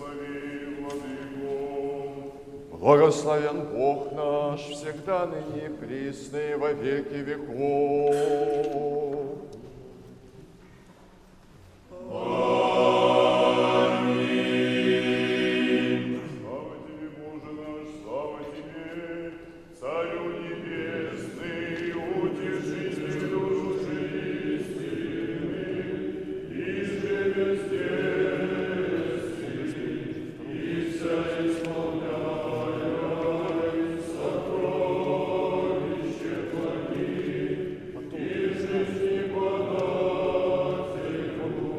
Благословен Бог наш, всегда ныне и присно и во веки веков. Аминь. Слава Тебе, Боже наш, слава Тебе, Царю Небесный, Утешитель душу истины, и же везде и вся исполняя сокровище Твои, и жизни податель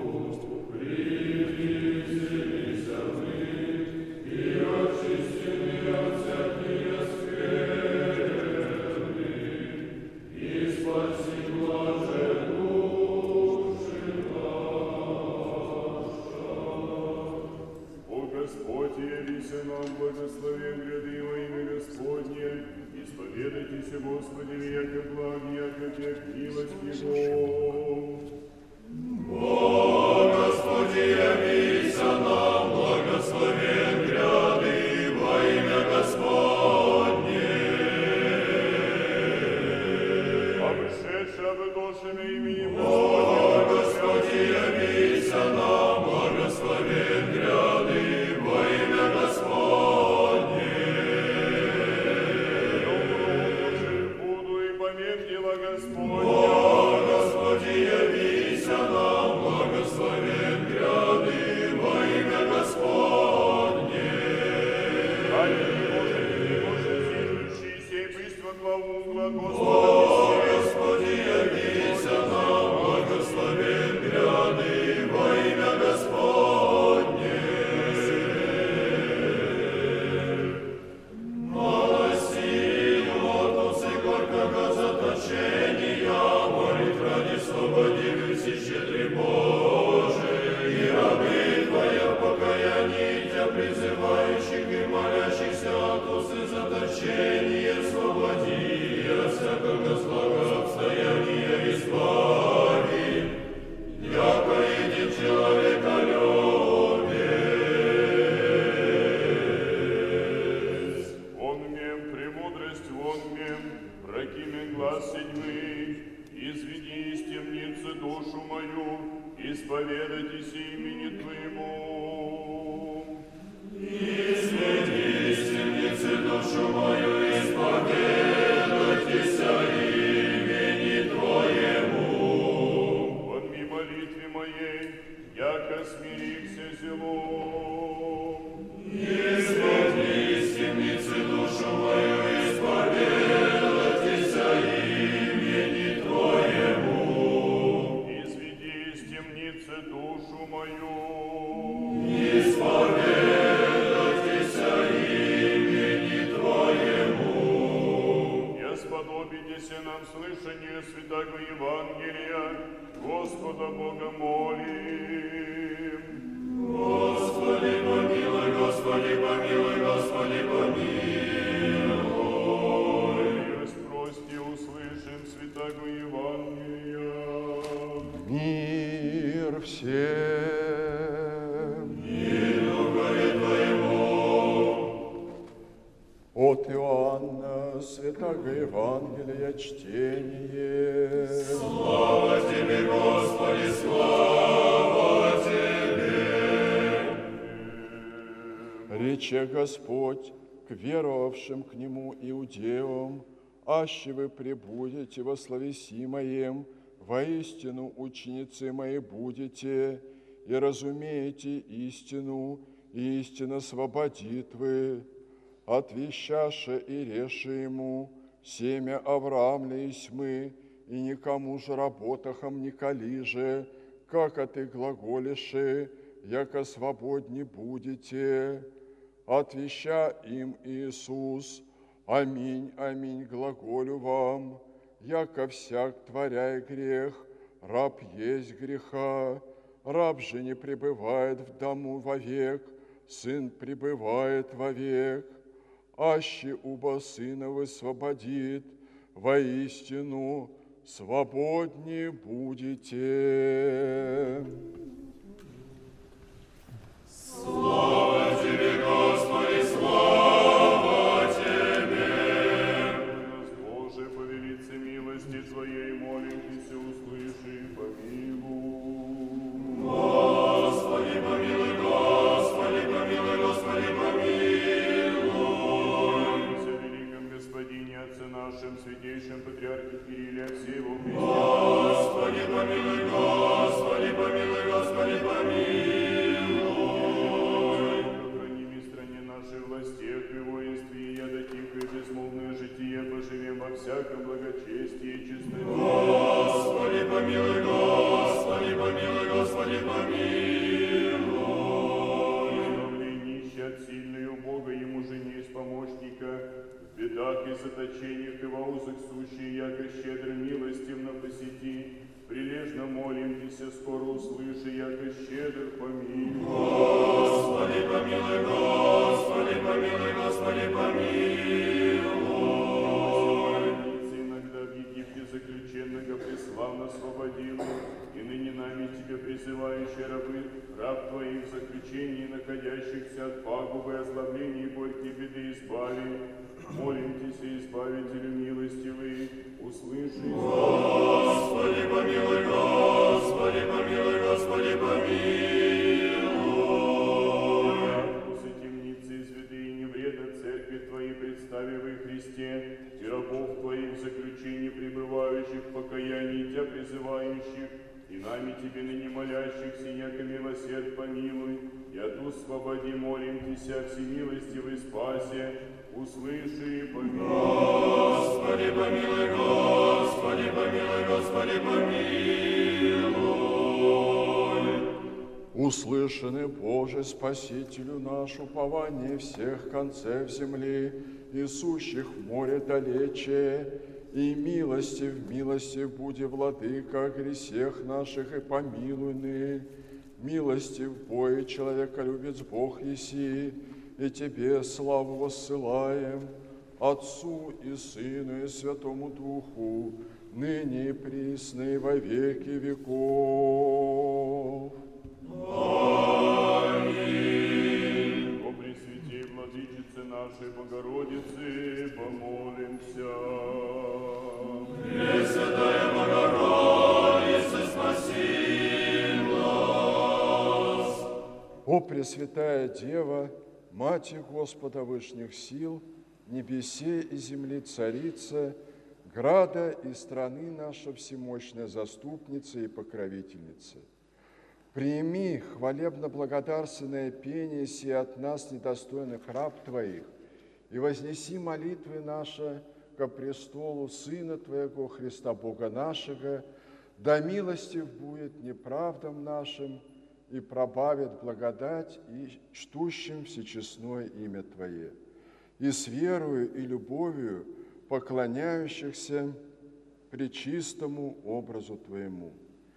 приблизились мы, и очистены от всякие скверны, и спаси блаже души наша. О Господь, явися нам, благословен гряды во имя Господне, исповедайтесь, Господи, яко благ, яко тех милость Его. О Господи, явися нам, благословен гряды во имя Господне. Обшедшая бы душами именем Господня, о Господи, явися нам, благословен гряды во имя Господне. Буду и помех дела Господня. О Господи, явися нам, благословен гряды во имя Господне. Аминь, Боже, зижущий сей бысть во главу угла Господа. О Господи, явися нам, благословен гряды во имя Господне. Малосилу отпусы горького заточения, молит ради освободившись щедрый Боже, и рабы Твоя в покаянии Тебя призывающих и молящихся отпусы заточения, освободи от всякого злого обстояния избави, яко един человеколюбец. Он мем премудрость, он мем, прокимен глаз седьмых, изведи из темницы душу мою, исповедайтесь имени Твоему. Изведи из темницы душу мою, исповедайтесь имени Твоему. Он ми молитве моей, яко смирихся зелом. Изведи из темницы душу мою, исповедайтесь имени Твоему. Изведи из темницы душу мою. Исповедайтесь имени Твоему. И сподобитесь нам слышание святого Евангелия, Господа Бога молим. Господи, помилуй, Господи, помилуй, Господи, помилуй. Милость прости, услышим святого Евангелия. Мир всем. И духове Твоему. От Иоанна, святого Евангелия, чтение. Слава Тебе, Господи, слава Тебе. Рече Господь к веровавшим к Нему иудеям, аще вы пребудете во словеси Моем, воистину ученицы Мои будете, и разумеете истину, и истина освободит вы. Отвещаше и реше ему, семя Авраамля есть мы, и никому же работахом не калиже, как от и глаголише, яко свободни будете. Отвеща им Иисус, аминь, аминь, глаголю вам, яко всяк, творяя грех, раб есть греха, раб же не пребывает в дому вовек, сын пребывает вовек. Аще уба сына высвободит, воистину свободни будете. Слава заточениях и во узах сущие, яко щедро милостивно посети. Прилежно молим Тися, скоро услыши, яко щедр помилуй. Господи, помилуй, Господи, помилуй, Господи, помилуй. Иногда в Египте заключенного преславно освободил, и ныне нами Тебе призывающие рабы, раб Твоих в заключении, находящихся от пагубы, озлобления и горькие беды избави. Молим Тися, Избавителю милостивый, услыши. Господи, помилуй, Господи, помилуй, Господи, помилуй. Радуйся, темницы изведы, и не вредно церкви Твоей представи во Христе, и рабов Твоих в заключении пребывающих в покаянии, Тебя призывающих, и нами Тебе ныне молящихся, яко милосерд помилуй, и от освободи, молим Тися, всемилостивый спасе, услыши и помилуй. Господи, помилуй, Господи, помилуй, Господи, помилуй. Услышаны, Боже, Спасителю наш, упование всех концев земли, и сущих в море далече, и милостив буди, Владыка, о гресех наших, и помилуйны. Милостив бой, человеколюбец Бог еси, и Тебе славу воссылаем, Отцу и Сыну и Святому Духу, ныне и присно и во веки веков. Аминь. О Пресвятей Владычице нашей Богородицы помолимся. Пресвятая Богородица, спаси нас. О Пресвятая Дева, Мати Господа вышних сил, небесе и земли царица, града и страны наша всемощная заступница и покровительница, прими хвалебно-благодарственное пение сие от нас, недостойных раб Твоих, и вознеси молитвы наши ко престолу Сына Твоего, Христа Бога нашего, да милостив будет неправдам нашим, и пробавит благодать и чтущим всечестное имя Твое, и с верою и любовью поклоняющихся пречистому образу Твоему.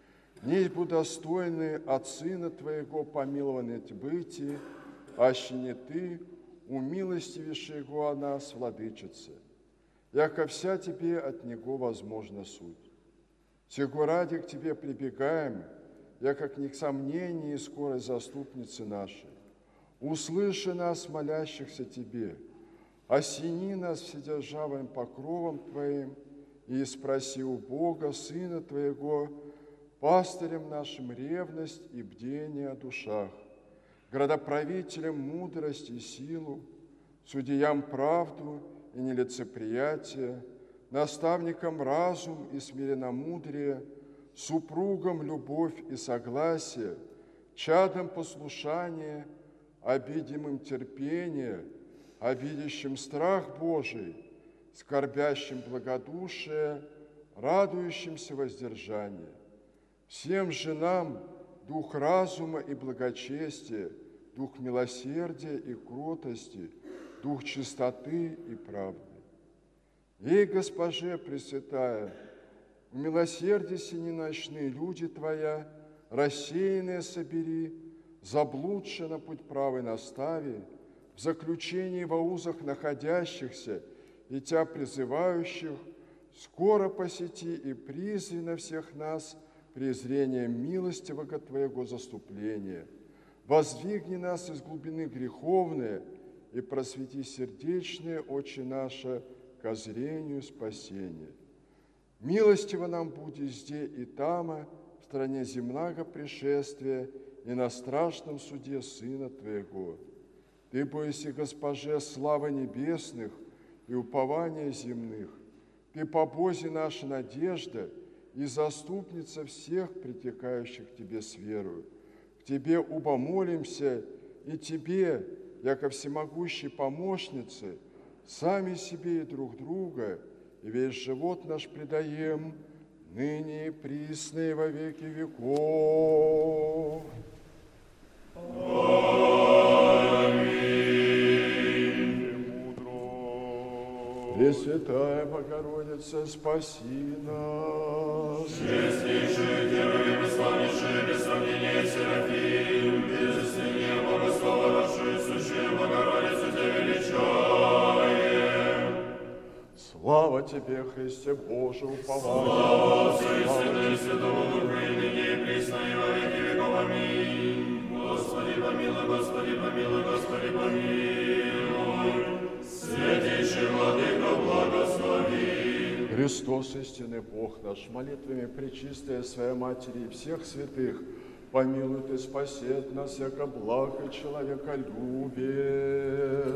Не будостойны от Сына Твоего помилованы быти, аще не Ты, умилостивейший Его о нас, Владычица, яко вся Тебе от Него возможна суть. Сего ради к Тебе прибегаем, яко к них сомнении и скорой заступницы нашей. Услыши нас, молящихся Тебе, осени нас вседержавым покровом Твоим, и спроси у Бога, Сына Твоего, пастырем нашим ревность и бдение о душах, градоправителям мудрость и силу, судьям правду и нелицеприятие, наставникам разум и смиренномудрие, супругам любовь и согласие, чадам послушание, обидимым терпение, обидящим страх Божий, скорбящим благодушие, радующимся воздержание. Всем женам дух разума и благочестия, дух милосердия и кротости, дух чистоты и правды. Ей, Госпоже Пресвятая, умилосердися неночные люди Твоя, рассеянные собери, заблудшие на путь правый настави, в заключении во узах находящихся и Тебя призывающих, скоро посети и призри на всех нас презрением милостивого Твоего заступления. Воздвигни нас из глубины греховные и просвети сердечные очи наши ко зрению спасения. Милостиво нам буди зде и тама, в стране земного пришествия и на страшном суде Сына Твоего. Ты бойся, Госпоже, славы небесных и упования земных. Ты по Бозе наша надежда и заступница всех притекающих к Тебе с верою. К Тебе убомолимся, и Тебе, яко всемогущей помощнице, сами себе и друг друга, и весь живот наш предаем, ныне и присно и во веки веков. Аминь. Мудро. Пресвятая Богородица, спаси нас. Честнейший Херувим и славнейший, без сравнения Серафим, безыменее Бога Слова нашей, сущую Богородицу Тебя величаем. Слава Тебе, Христе Боже, упование. Слава Отцу и Сыну и Святому Духу, и ныне и присно, и во веки веков. Аминь. Господи помилуй, Господи помилуй, Господи помилуй. Святейший Владыка, благослови. Христос, истинный Бог наш, молитвами пречистая Своя Матери и всех святых, помилует и спасет нас, яко благ и человеколюбие.